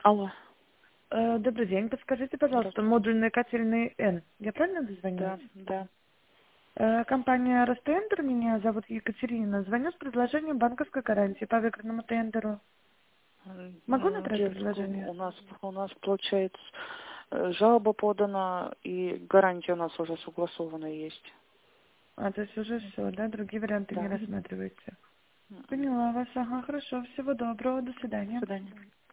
Алло. Добрый день. Подскажите, пожалуйста, Здравствуйте. модульный кательный Н. Я правильно дозвонилась? Да. Компания Ростендер, меня зовут Екатерина. Звоню с предложением банковской гарантии по выигранному тендеру. Могу набрать Девушка, предложение? у нас получается жалоба подана и гарантия у нас уже согласована есть. То есть уже все, да? Другие варианты не Да. рассматриваете? Поняла вас. Ага, хорошо. Всего доброго. До До свидания. свидания.